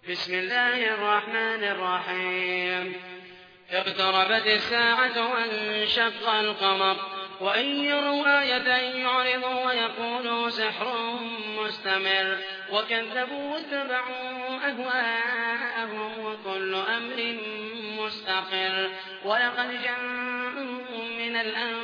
بسم الله الرحمن الرحيم. اقتربت الساعة وانشق القمر وإن يروا آية يعرضوا ويقولوا سحر مستمر وكذبوا واتبعوا أهواءهم وكل أمر مستقر ولقد جاءهم من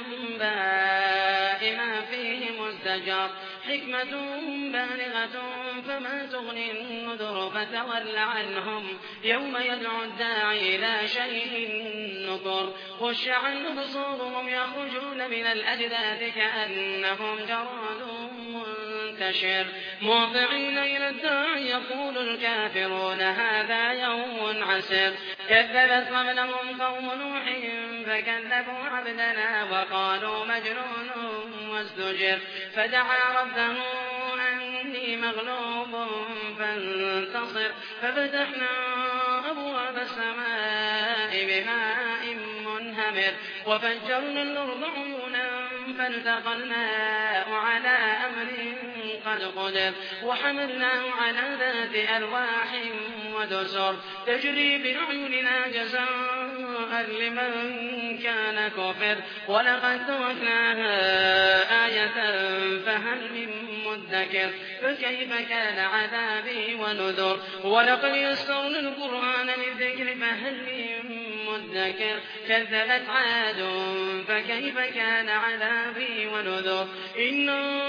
الأنباء ما فيه مزدجر حكمة بالغة فما تغني النذر فتول عنهم يوم يدعو الداعي إلى شيء نكر خش عن أبصارهم يخرجون من الأجداث كأنهم جراد منتشر مهطعين إلى الداعي يقول الكافرون هذا يوم عسر كذبت قبلهم قوم نوح فكذبوا عبدنا وقالوا مجنون وازدجر فدعا ربه أني مغلوب فانتصر ففتحنا أبواب السماء بماء منهمر وفجرنا الأرض عيونا فالتقى الماء على أمر قد قدر وحملناه على ذات ألواح ودسر تجري بأعيننا جزاء لمن كان كفر ولقد تركناها آية فهل من مدكر فكيف كان عذابي ونذر ولقد يسرنا القرآن للذكر فهل من مدكر كذبت عاد فكيف كان عذابي ونذر إنا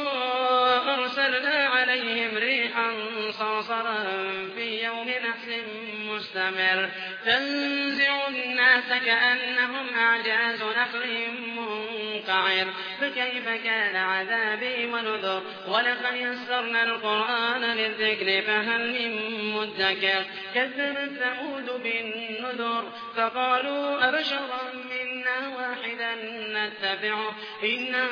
أرسلنا عليهم ريحا صرصرا في يوم نحس مستمر تنزع الناس كأنهم أعجاز نخل منقعر فكيف كان عذابي ونذر ولقد يسرنا القرآن للذكر فهل من مدكر كذبت ثمود بالنذر فقالوا أبشرا منا واحدا نتبعه إنا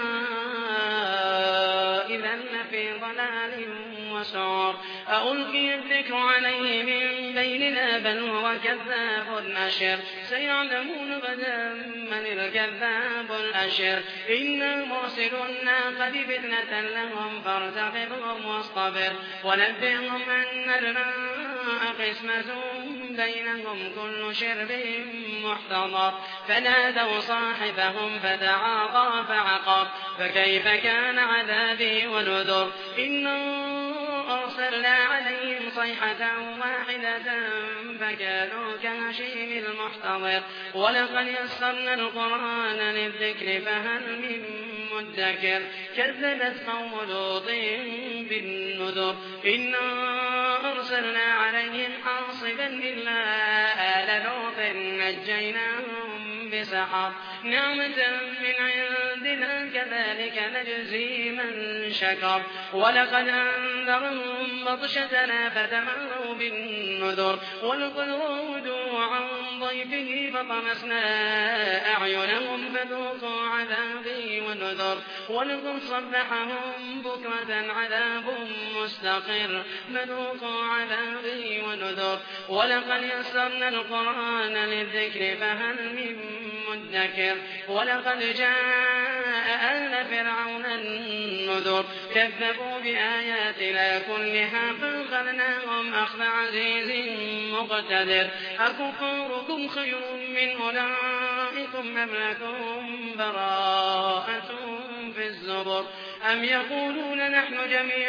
إذا لفي ضلال وسعر ألقي الذكر عليه من بيننا بل هو كذاب أشر سيعلمون غدا من الكذاب الأشر إنا مرسل الناقة فتنة لهم فارتقبهم واصطبر ونبئهم أن الماء قسمة بينهم كل شرب محتضر فنادوا صاحبهم فتعاطى فعقر فكيف كان عذابي ونذر إنا أرسلنا عليهم صيحة واحدة فكانوا كهشيم المحتضر ولقد يسرنا القرآن للذكر فهل من مدكر كذبت قوم لوط بالنذر إنا أرسلنا عليهم حاصبا إلا آل لوط نجيناهم بسحر نعمة من عندنا كذلك نجزي من شكر ولقد أنذرهم بطشتنا فتمروا بالنذر ولقد راودوا عن ضيفه فطمسنا أعينهم فذوقوا عذابي ونذر ولقد صبحهم بكرة عذاب مستقر فذوقوا عذابي ونذر ولقد يسرنا القرآن للذكر فهل من مدكر ولقد جاء آل فرعون النذر كذبوا بآياتنا كلها فأخذناهم أخذ عزيز مقتدر أكفاركم خير من أولئكم أم لكم براءة في الزبر أم يقولون نحن جميع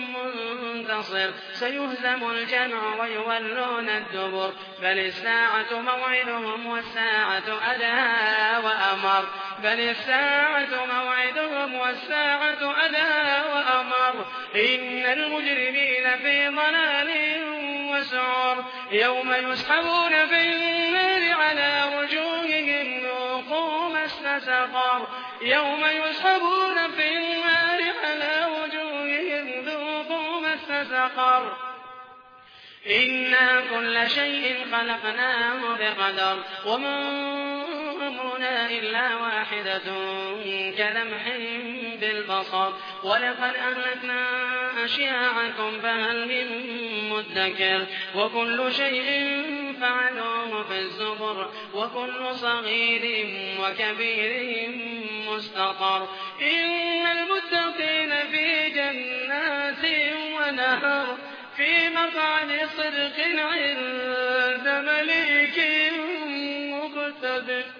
منتصر سيهزم الجمع ويولون الدبر بل الساعة موعدهم والساعة أدهى وأمر بل الساعة موعدهم والساعة أدهى وأمر إن المجرمين في ضلال وسعر يوم يسحبون في النار على وجوههم ذوقوا مس سقر يوم يسحبون في النار على وجوههم ذوقوا مس سقر إنا كل شيء خلقناه بقدر وما أمرنا إلا واحدة كلمح بالبصر ولقد أهلكنا أشياعكم فهل من مدكر وكل شيء فعلوه في الزبر وكل صغير وكبير مستقر إن المتقين في جنات ونهر في في مقعد صدق عند مليك مقتدر.